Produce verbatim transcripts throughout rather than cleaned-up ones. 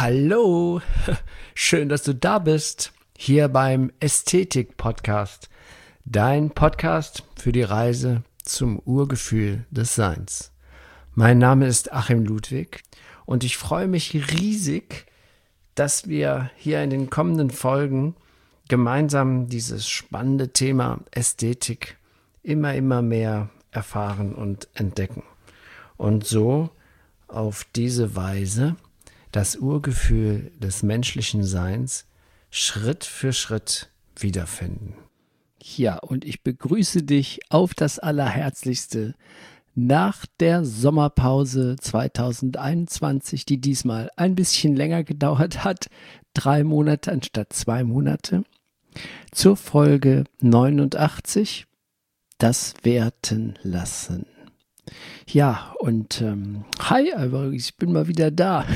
Hallo, schön, dass du da bist, hier beim Ästhetik-Podcast, dein Podcast für die Reise zum Urgefühl des Seins. Mein Name ist Achim Ludwig und ich freue mich riesig, dass wir hier in den kommenden Folgen gemeinsam dieses spannende Thema Ästhetik immer, immer mehr erfahren und entdecken und so auf diese Weise das Urgefühl des menschlichen Seins Schritt für Schritt wiederfinden. Ja, und ich begrüße dich auf das Allerherzlichste nach der Sommerpause zwanzig einundzwanzig, die diesmal ein bisschen länger gedauert hat, drei Monate anstatt zwei Monate, zur Folge neunundachtzig, das Werten lassen. Ja, und ähm, hi, aber ich bin mal wieder da.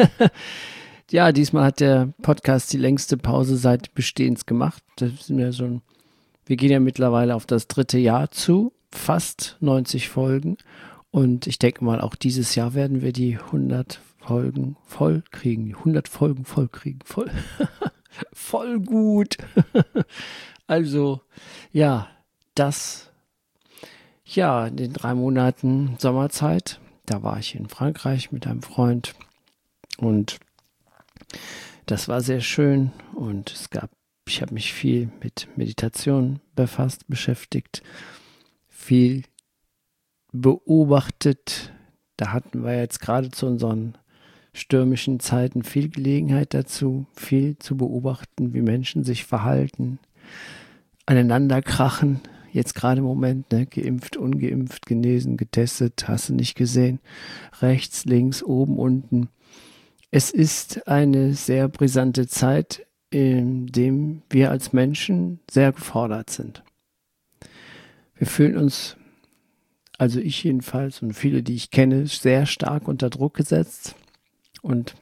Ja, diesmal hat der Podcast die längste Pause seit Bestehens gemacht. Das sind ja so ein, wir gehen ja mittlerweile auf das dritte Jahr zu, fast neunzig Folgen. Und ich denke mal, auch dieses Jahr werden wir die hundert Folgen voll kriegen. hundert Folgen voll kriegen. Voll, voll gut. Also, ja, das... Ja, in den drei Monaten Sommerzeit, da war ich in Frankreich mit einem Freund und das war sehr schön und es gab, ich habe mich viel mit Meditation befasst, beschäftigt, viel beobachtet. Da hatten wir jetzt gerade zu unseren stürmischen Zeiten viel Gelegenheit dazu, viel zu beobachten, wie Menschen sich verhalten, aneinander krachen. Jetzt gerade im Moment, ne, geimpft, ungeimpft, genesen, getestet, hast du nicht gesehen. Rechts, links, oben, unten. Es ist eine sehr brisante Zeit, in dem wir als Menschen sehr gefordert sind. Wir fühlen uns, also ich jedenfalls und viele, die ich kenne, sehr stark unter Druck gesetzt. Und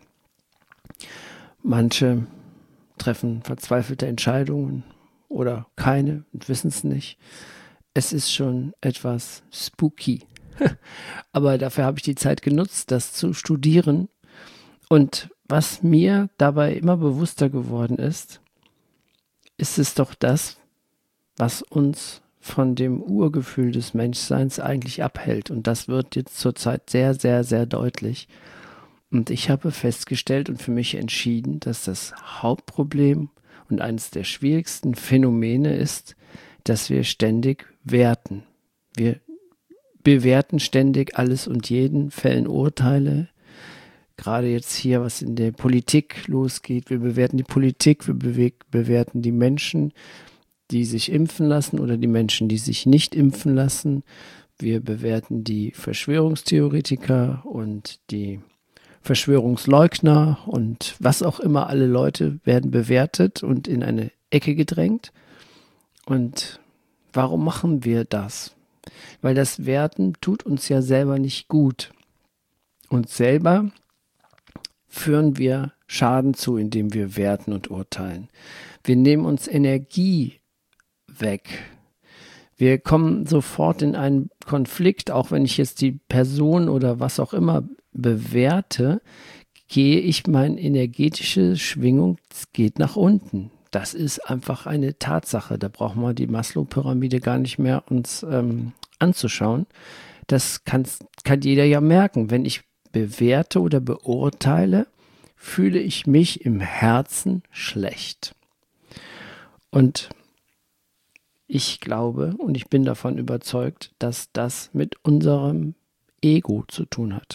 manche treffen verzweifelte Entscheidungen oder keine und wissen es nicht. Es ist schon etwas spooky. Aber dafür habe ich die Zeit genutzt, das zu studieren. Und was mir dabei immer bewusster geworden ist, ist es doch das, was uns von dem Urgefühl des Menschseins eigentlich abhält. Und das wird jetzt zurzeit sehr, sehr, sehr deutlich. Und ich habe festgestellt und für mich entschieden, dass das Hauptproblem und eines der schwierigsten Phänomene ist, dass wir ständig werten. Wir bewerten ständig alles und jeden, fällen Urteile. Gerade jetzt hier, was in der Politik losgeht. Wir bewerten die Politik, wir bewe- bewerten die Menschen, die sich impfen lassen oder die Menschen, die sich nicht impfen lassen. Wir bewerten die Verschwörungstheoretiker und die Verschwörungsleugner und was auch immer, alle Leute werden bewertet und in eine Ecke gedrängt. Und warum machen wir das? Weil das Werten tut uns ja selber nicht gut. Und selber führen wir Schaden zu, indem wir werten und urteilen. Wir nehmen uns Energie weg. Wir kommen sofort in einen Konflikt, auch wenn ich jetzt die Person oder was auch immer bewerte, gehe ich, meine energetische Schwingung geht nach unten. Das ist einfach eine Tatsache. Da brauchen wir die Maslow-Pyramide gar nicht mehr uns ähm, anzuschauen. Das kann jeder ja merken. Wenn ich bewerte oder beurteile, fühle ich mich im Herzen schlecht. Und ich glaube und ich bin davon überzeugt, dass das mit unserem Ego zu tun hat.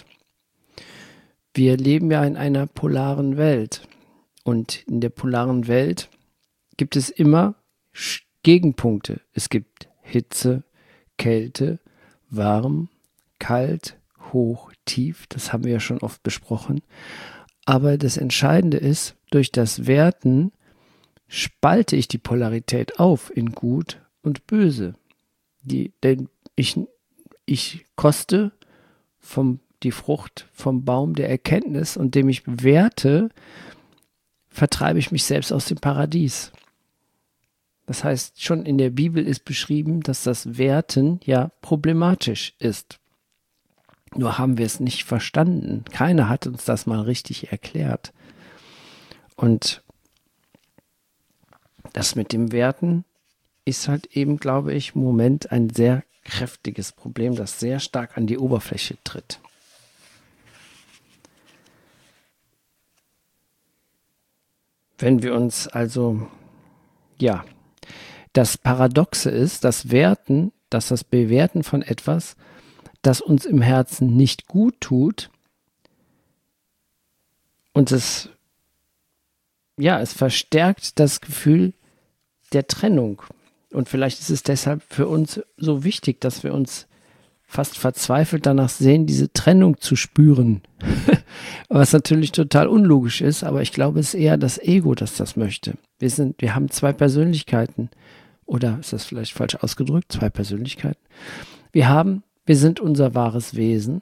Wir leben ja in einer polaren Welt und in der polaren Welt gibt es immer Gegenpunkte. Es gibt Hitze, Kälte, warm, kalt, hoch, tief. Das haben wir ja schon oft besprochen. Aber das Entscheidende ist, durch das Werten spalte ich die Polarität auf in Gut und Böse. Die, denn ich, ich koste vom die Frucht vom Baum der Erkenntnis und dem ich bewerte, vertreibe ich mich selbst aus dem Paradies. Das heißt, schon in der Bibel ist beschrieben, dass das Werten ja problematisch ist. Nur haben wir es nicht verstanden. Keiner hat uns das mal richtig erklärt. Und das mit dem Werten ist halt eben, glaube ich, im Moment ein sehr kräftiges Problem, das sehr stark an die Oberfläche tritt. Wenn wir uns also, ja, das Paradoxe ist, das Werten, dass das Bewerten von etwas, das uns im Herzen nicht gut tut, und es, ja, es verstärkt das Gefühl der Trennung. Und vielleicht ist es deshalb für uns so wichtig, dass wir uns fast verzweifelt danach sehen, diese Trennung zu spüren. Was natürlich total unlogisch ist, aber ich glaube, es ist eher das Ego, das das möchte. Wir sind, wir haben zwei Persönlichkeiten. Oder ist das vielleicht falsch ausgedrückt? Zwei Persönlichkeiten. Wir haben, wir sind unser wahres Wesen.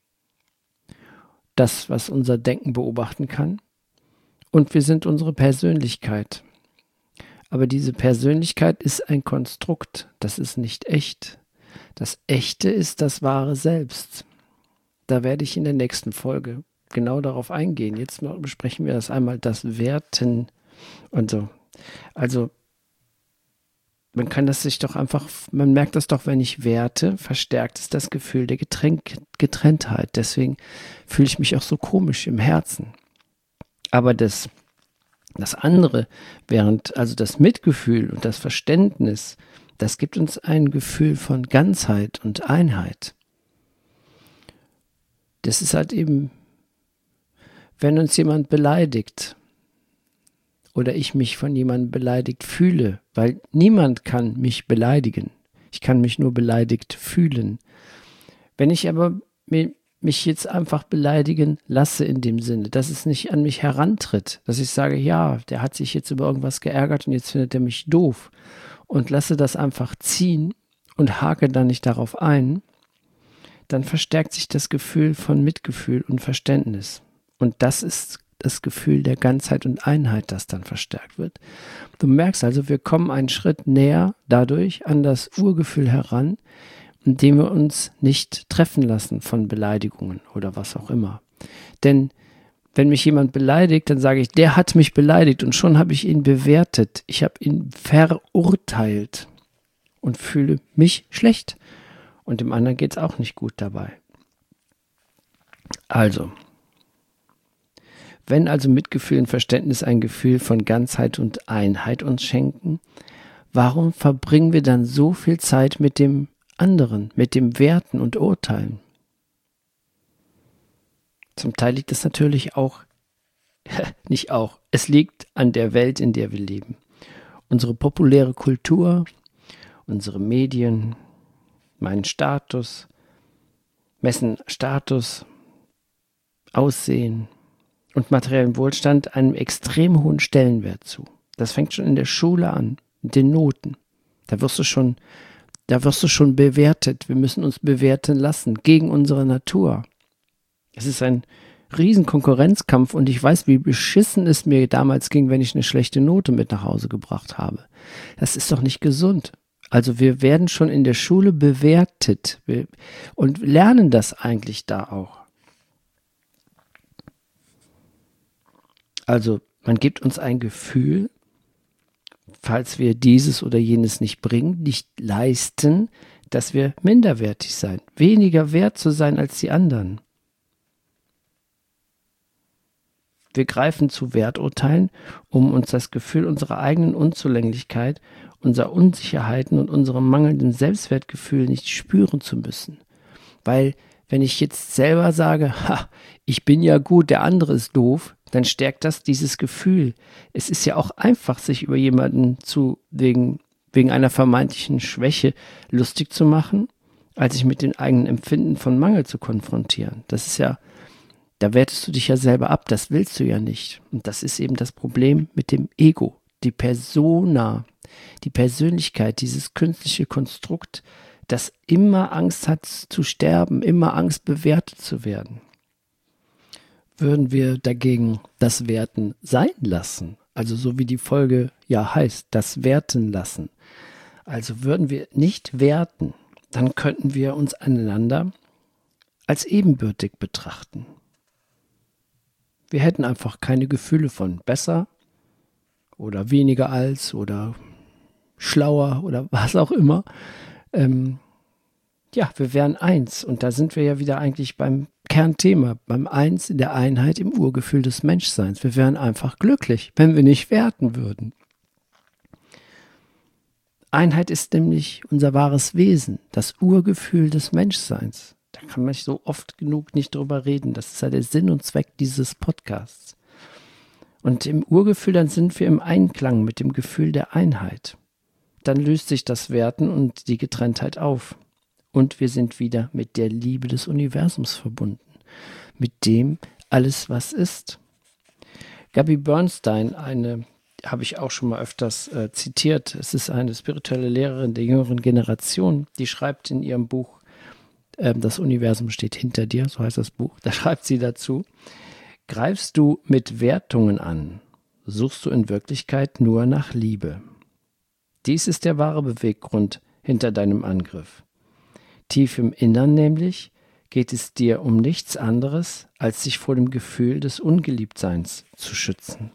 Das, was unser Denken beobachten kann. Und wir sind unsere Persönlichkeit. Aber diese Persönlichkeit ist ein Konstrukt. Das ist nicht echt. Das Echte ist das wahre Selbst. Da werde ich in der nächsten Folge genau darauf eingehen. Jetzt besprechen wir das einmal, das Werten und so. Also, man kann das sich doch einfach, man merkt das doch, wenn ich werte, verstärkt es das Gefühl der Getränk, Getrenntheit. Deswegen fühle ich mich auch so komisch im Herzen. Aber das, das andere, während also das Mitgefühl und das Verständnis, das gibt uns ein Gefühl von Ganzheit und Einheit. Das ist halt eben, wenn uns jemand beleidigt oder ich mich von jemandem beleidigt fühle, weil niemand kann mich beleidigen. Ich kann mich nur beleidigt fühlen. Wenn ich aber mich jetzt einfach beleidigen lasse in dem Sinne, dass es nicht an mich herantritt, dass ich sage, ja, der hat sich jetzt über irgendwas geärgert und jetzt findet er mich doof, und lasse das einfach ziehen und hake dann nicht darauf ein, dann verstärkt sich das Gefühl von Mitgefühl und Verständnis. Und das ist das Gefühl der Ganzheit und Einheit, das dann verstärkt wird. Du merkst also, wir kommen einen Schritt näher dadurch an das Urgefühl heran, indem wir uns nicht treffen lassen von Beleidigungen oder was auch immer. Denn wenn mich jemand beleidigt, dann sage ich, der hat mich beleidigt und schon habe ich ihn bewertet. Ich habe ihn verurteilt und fühle mich schlecht. Und dem anderen geht es auch nicht gut dabei. Also, wenn also Mitgefühl und Verständnis ein Gefühl von Ganzheit und Einheit uns schenken, warum verbringen wir dann so viel Zeit mit dem anderen, mit dem Werten und Urteilen? Zum Teil liegt es natürlich auch, nicht auch, es liegt an der Welt, in der wir leben. Unsere populäre Kultur, unsere Medien, meinen Status, messen Status, Aussehen und materiellen Wohlstand einem extrem hohen Stellenwert zu. Das fängt schon in der Schule an, mit den Noten. Da wirst du schon, da wirst du schon bewertet. Wir müssen uns bewerten lassen gegen unsere Natur. Es ist ein riesen Konkurrenzkampf und ich weiß, wie beschissen es mir damals ging, wenn ich eine schlechte Note mit nach Hause gebracht habe. Das ist doch nicht gesund. Also wir werden schon in der Schule bewertet und lernen das eigentlich da auch. Also man gibt uns ein Gefühl, falls wir dieses oder jenes nicht bringen, nicht leisten, dass wir minderwertig sein, weniger wert zu sein als die anderen. Wir greifen zu Werturteilen, um uns das Gefühl unserer eigenen Unzulänglichkeit, unserer Unsicherheiten und unserem mangelnden Selbstwertgefühl nicht spüren zu müssen. Weil, wenn ich jetzt selber sage, ha, ich bin ja gut, der andere ist doof, dann stärkt das dieses Gefühl. Es ist ja auch einfach, sich über jemanden zu, wegen, wegen einer vermeintlichen Schwäche lustig zu machen, als sich mit den eigenen Empfinden von Mangel zu konfrontieren. Das ist ja, da wertest du dich ja selber ab, das willst du ja nicht. Und das ist eben das Problem mit dem Ego, die Persona, die Persönlichkeit, dieses künstliche Konstrukt, das immer Angst hat zu sterben, immer Angst bewertet zu werden. Würden wir dagegen das Werten sein lassen, also so wie die Folge ja heißt, das Werten lassen, also würden wir nicht werten, dann könnten wir uns einander als ebenbürtig betrachten. Wir hätten einfach keine Gefühle von besser oder weniger als oder schlauer oder was auch immer. Ähm, ja, wir wären eins. Und da sind wir ja wieder eigentlich beim Kernthema, beim Eins in der Einheit im Urgefühl des Menschseins. Wir wären einfach glücklich, wenn wir nicht werten würden. Einheit ist nämlich unser wahres Wesen, das Urgefühl des Menschseins. Da kann man so oft genug nicht drüber reden. Das ist ja der Sinn und Zweck dieses Podcasts. Und im Urgefühl, dann sind wir im Einklang mit dem Gefühl der Einheit. Dann löst sich das Werten und die Getrenntheit auf. Und wir sind wieder mit der Liebe des Universums verbunden. Mit dem alles, was ist. Gabby Bernstein, eine, habe ich auch schon mal öfters äh, zitiert. Es ist eine spirituelle Lehrerin der jüngeren Generation, die schreibt in ihrem Buch, äh, das Universum steht hinter dir, so heißt das Buch. Da schreibt sie dazu: Greifst du mit Wertungen an, suchst du in Wirklichkeit nur nach Liebe. Dies ist der wahre Beweggrund hinter deinem Angriff. Tief im Innern nämlich geht es dir um nichts anderes, als sich vor dem Gefühl des Ungeliebtseins zu schützen.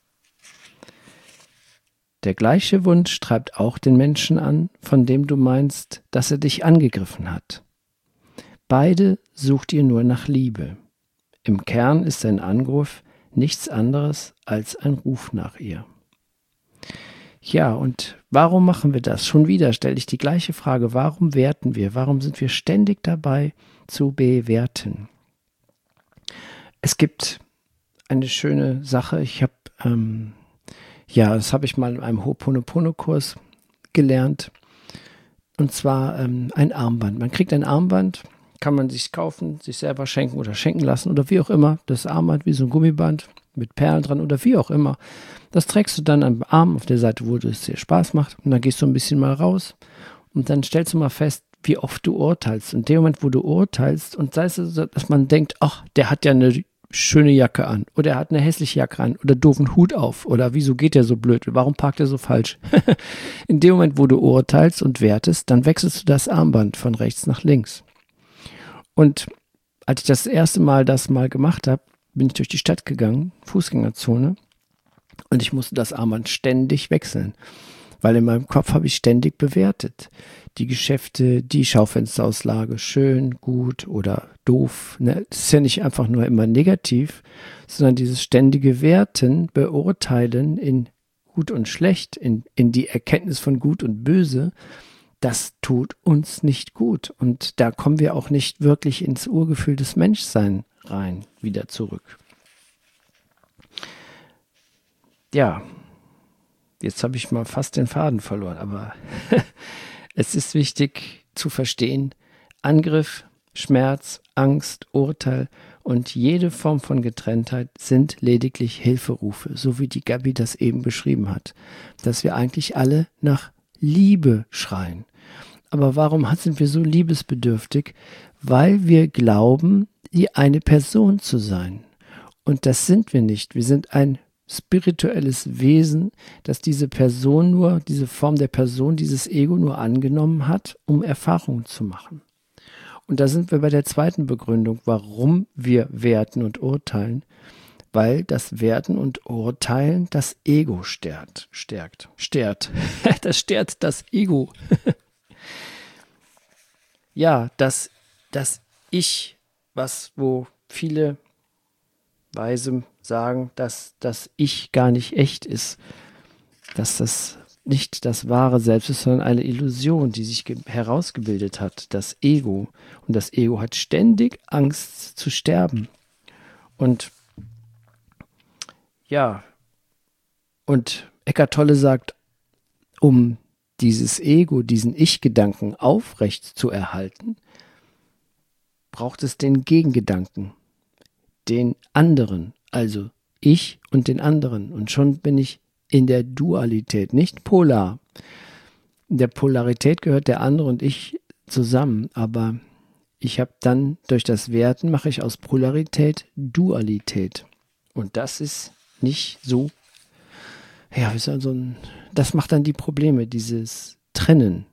Der gleiche Wunsch treibt auch den Menschen an, von dem du meinst, dass er dich angegriffen hat. Beide sucht ihr nur nach Liebe. Im Kern ist sein Angriff nichts anderes als ein Ruf nach ihr. Ja, und warum machen wir das? Schon wieder stelle ich die gleiche Frage. Warum werten wir? Warum sind wir ständig dabei zu bewerten? Es gibt eine schöne Sache. Ich habe, ähm, ja, das habe ich mal in einem Ho'oponopono-Kurs gelernt. Und zwar ähm, ein Armband. Man kriegt ein Armband, kann man sich kaufen, sich selber schenken oder schenken lassen oder wie auch immer. Das Armband wie so ein Gummiband mit Perlen dran oder wie auch immer. Das trägst du dann am Arm auf der Seite, wo es dir Spaß macht. Und dann gehst du ein bisschen mal raus und dann stellst du mal fest, wie oft du urteilst. Und in dem Moment, wo du urteilst und sei es, dass man denkt, ach, der hat ja eine schöne Jacke an oder er hat eine hässliche Jacke an oder doofen Hut auf oder wieso geht der so blöd, warum parkt er so falsch? In dem Moment, wo du urteilst und wertest, dann wechselst du das Armband von rechts nach links. Und als ich das erste Mal das mal gemacht habe, bin ich durch die Stadt gegangen, Fußgängerzone, und ich musste das Armband ständig wechseln, weil in meinem Kopf habe ich ständig bewertet. Die Geschäfte, die Schaufensterauslage, schön, gut oder doof. Ne? Das ist ja nicht einfach nur immer negativ, sondern dieses ständige Werten, Beurteilen in gut und schlecht, in, in die Erkenntnis von gut und böse, das tut uns nicht gut. Und da kommen wir auch nicht wirklich ins Urgefühl des Menschseins rein, wieder zurück. Ja, jetzt habe ich mal fast den Faden verloren, aber es ist wichtig zu verstehen, Angriff, Schmerz, Angst, Urteil und jede Form von Getrenntheit sind lediglich Hilferufe, so wie die Gabi das eben beschrieben hat, dass wir eigentlich alle nach Liebe schreien. Aber warum sind wir so liebesbedürftig? Weil wir glauben, die eine Person zu sein. Und das sind wir nicht. Wir sind ein spirituelles Wesen, das diese Person nur, diese Form der Person, dieses Ego nur angenommen hat, um Erfahrungen zu machen. Und da sind wir bei der zweiten Begründung, warum wir werten und urteilen, weil das Werten und Urteilen das Ego stärkt. Stärkt. Stärkt. Das stärkt das Ego. Ja, das, das Ich, was, wo viele Weise sagen, dass das Ich gar nicht echt ist, dass das nicht das wahre Selbst ist, sondern eine Illusion, die sich herausgebildet hat, das Ego. Und das Ego hat ständig Angst zu sterben. Und ja, und Eckhart Tolle sagt, um dieses Ego, diesen Ich-Gedanken aufrecht zu erhalten, braucht es den Gegengedanken, den anderen, also ich und den anderen. Und schon bin ich in der Dualität, nicht polar. In der Polarität gehört der andere und ich zusammen, aber ich habe dann durch das Werten, mache ich aus Polarität Dualität. Und das ist nicht so, ja, ist also ein, das macht dann die Probleme, dieses Trennen.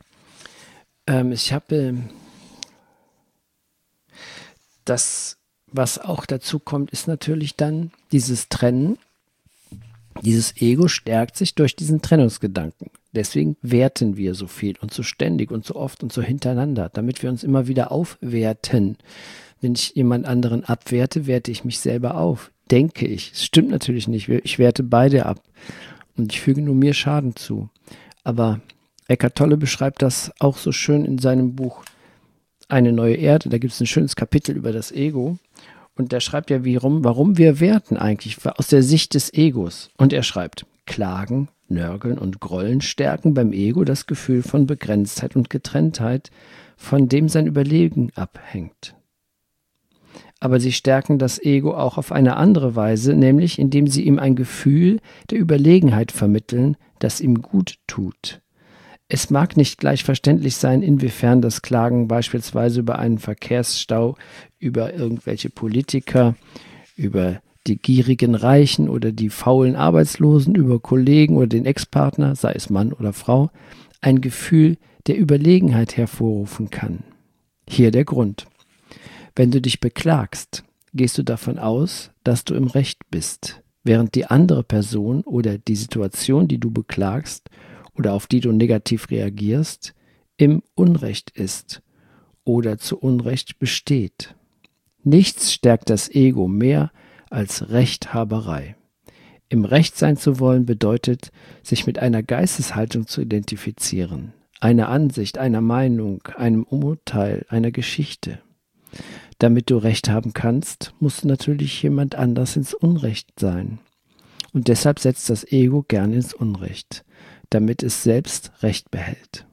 Ähm, ich habe, das was auch dazu kommt, ist natürlich dann dieses Trennen. Dieses Ego stärkt sich durch diesen Trennungsgedanken. Deswegen werten wir so viel und so ständig und so oft und so hintereinander, damit wir uns immer wieder aufwerten. Wenn ich jemand anderen abwerte, werte ich mich selber auf. Denke ich. Es stimmt natürlich nicht. Ich werte beide ab. Und ich füge nur mir Schaden zu. Aber Eckhart Tolle beschreibt das auch so schön in seinem Buch Eine neue Erde. Da gibt es ein schönes Kapitel über das Ego. Und der schreibt ja, wie rum, warum wir werten eigentlich, aus der Sicht des Egos. Und er schreibt, Klagen, Nörgeln und Grollen stärken beim Ego das Gefühl von Begrenztheit und Getrenntheit, von dem sein Überlegen abhängt. Aber sie stärken das Ego auch auf eine andere Weise, nämlich indem sie ihm ein Gefühl der Überlegenheit vermitteln, das ihm gut tut. Es mag nicht gleich verständlich sein, inwiefern das Klagen beispielsweise über einen Verkehrsstau, über irgendwelche Politiker, über die gierigen Reichen oder die faulen Arbeitslosen, über Kollegen oder den Ex-Partner, sei es Mann oder Frau, ein Gefühl der Überlegenheit hervorrufen kann. Hier der Grund. Wenn du dich beklagst, gehst du davon aus, dass du im Recht bist, während die andere Person oder die Situation, die du beklagst oder auf die du negativ reagierst, im Unrecht ist oder zu Unrecht besteht. Nichts stärkt das Ego mehr als Rechthaberei. Im Recht sein zu wollen bedeutet, sich mit einer Geisteshaltung zu identifizieren, einer Ansicht, einer Meinung, einem Urteil, einer Geschichte. Damit du Recht haben kannst, muss natürlich jemand anders ins Unrecht sein. Und deshalb setzt das Ego gern ins Unrecht, damit es selbst Recht behält.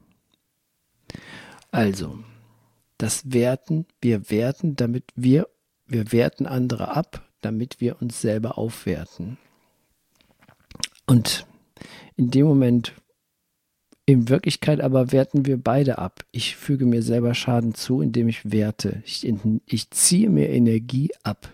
Also, das Werten, wir werten, damit wir, wir werten andere ab, damit wir uns selber aufwerten. Und in dem Moment, in Wirklichkeit aber werten wir beide ab. Ich füge mir selber Schaden zu, indem ich werte. Ich, ich ziehe mir Energie ab.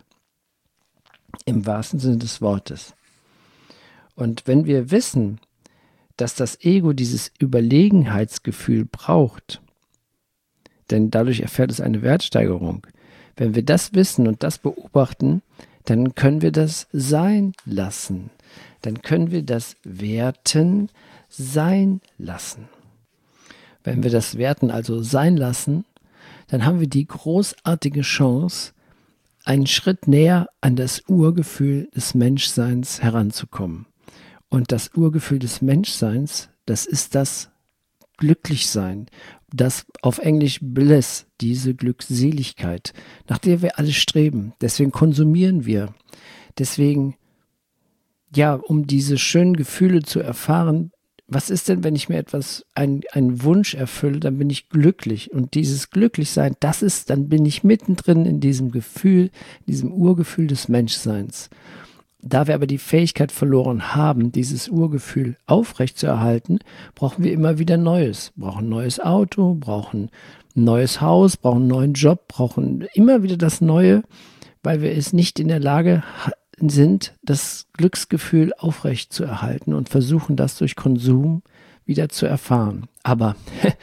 Im wahrsten Sinne des Wortes. Und wenn wir wissen, dass das Ego dieses Überlegenheitsgefühl braucht, denn dadurch erfährt es eine Wertsteigerung. Wenn wir das wissen und das beobachten, dann können wir das sein lassen. Dann können wir das Werten sein lassen. Wenn wir das Werten also sein lassen, dann haben wir die großartige Chance, einen Schritt näher an das Urgefühl des Menschseins heranzukommen. Und das Urgefühl des Menschseins, das ist das Glücklichsein, das auf Englisch Bliss, diese Glückseligkeit, nach der wir alle streben. Deswegen konsumieren wir. Deswegen, ja, um diese schönen Gefühle zu erfahren, was ist denn, wenn ich mir etwas, ein, einen Wunsch erfülle, dann bin ich glücklich. Und dieses Glücklichsein, das ist, dann bin ich mittendrin in diesem Gefühl, diesem Urgefühl des Menschseins. Da wir aber die Fähigkeit verloren haben, dieses Urgefühl aufrechtzuerhalten, brauchen wir immer wieder Neues. Brauchen ein neues Auto, brauchen ein neues Haus, brauchen einen neuen Job, brauchen immer wieder das Neue, weil wir es nicht in der Lage sind, das Glücksgefühl aufrechtzuerhalten und versuchen, das durch Konsum wieder zu erfahren. Aber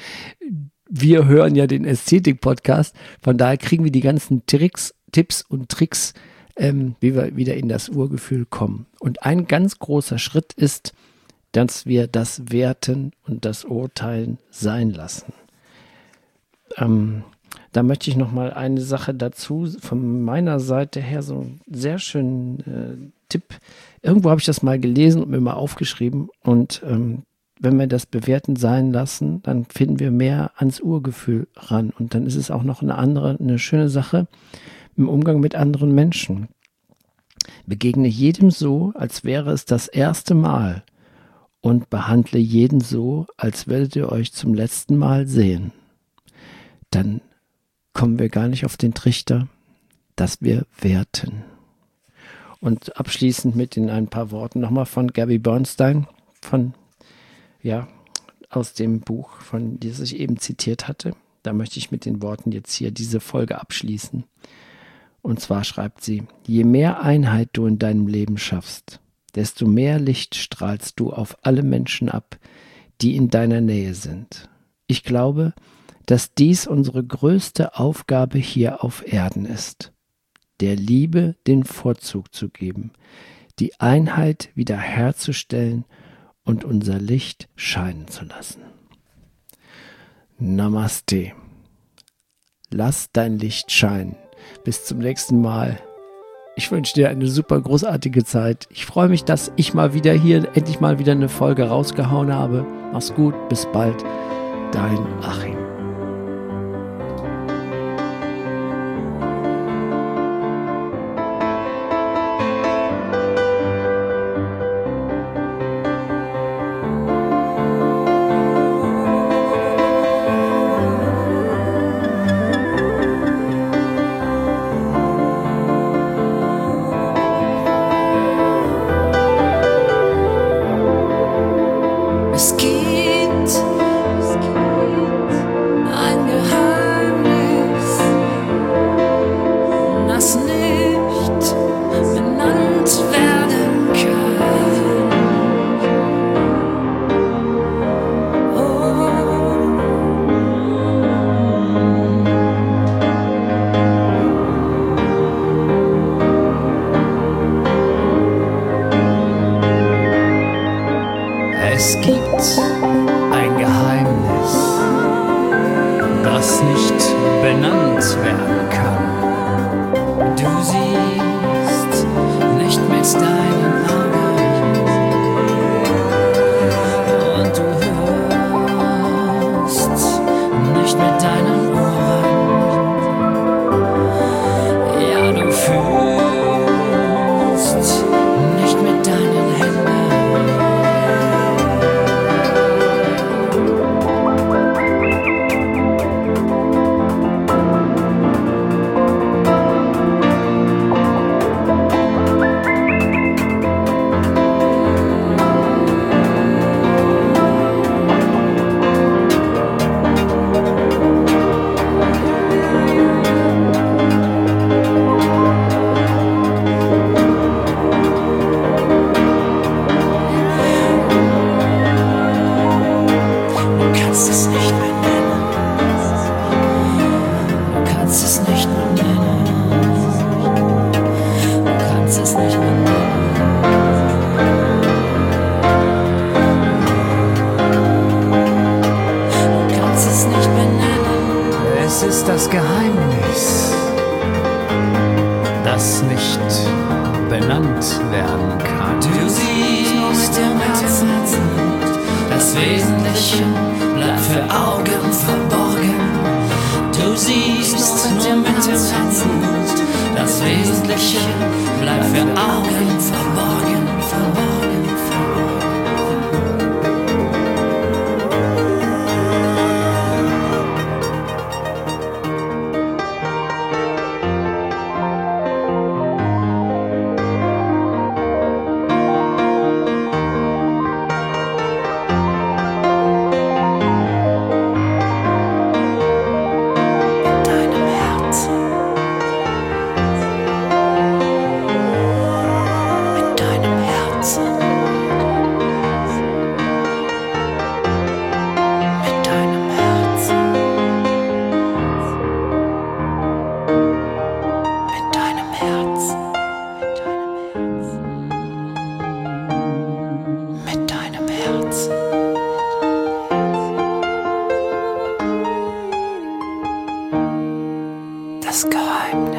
wir hören ja den Ästhetik-Podcast, von daher kriegen wir die ganzen Tricks, Tipps und Tricks, Ähm, wie wir wieder in das Urgefühl kommen. Und ein ganz großer Schritt ist, dass wir das Werten und das Urteilen sein lassen. Ähm, da möchte ich noch mal eine Sache dazu, von meiner Seite her so einen sehr schönen äh, Tipp. Irgendwo habe ich das mal gelesen und mir mal aufgeschrieben. Und ähm, wenn wir das Bewerten sein lassen, dann finden wir mehr ans Urgefühl ran. Und dann ist es auch noch eine andere, eine schöne Sache, im Umgang mit anderen Menschen. Begegne jedem so, als wäre es das erste Mal und behandle jeden so, als werdet ihr euch zum letzten Mal sehen. Dann kommen wir gar nicht auf den Trichter, dass wir werten. Und abschließend mit in ein paar Worten nochmal von Gabby Bernstein, von, ja, aus dem Buch, von das ich eben zitiert hatte. Da möchte ich mit den Worten jetzt hier diese Folge abschließen. Und zwar schreibt sie, je mehr Einheit du in deinem Leben schaffst, desto mehr Licht strahlst du auf alle Menschen ab, die in deiner Nähe sind. Ich glaube, dass dies unsere größte Aufgabe hier auf Erden ist. der Liebe den Vorzug zu geben, die Einheit wiederherzustellen und unser Licht scheinen zu lassen. Namaste. Lass dein Licht scheinen. Bis zum nächsten Mal. Ich wünsche dir eine super großartige Zeit. Ich freue mich, dass ich mal wieder hier endlich mal wieder eine Folge rausgehauen habe. Mach's gut, bis bald. Dein Achim. Es gibt ein Geheimnis, das nicht benannt werden kann. Oh. Es gibt ein Geheimnis, das nicht benannt werden kann. Du siehst nicht mit deinen Augen und du hörst nicht mit deinen Ohren. Ja, du fühlst nicht mit deinen Händen. Es ist das Geheimnis, das nicht benannt werden kann. Du siehst im Herzen, das Wesentliche bleibt für Augen verborgen. Du siehst nur mit dem Herzen, das Wesentliche bleibt für Augen verborgen, verborgen, verborgen. Das Geheimnis.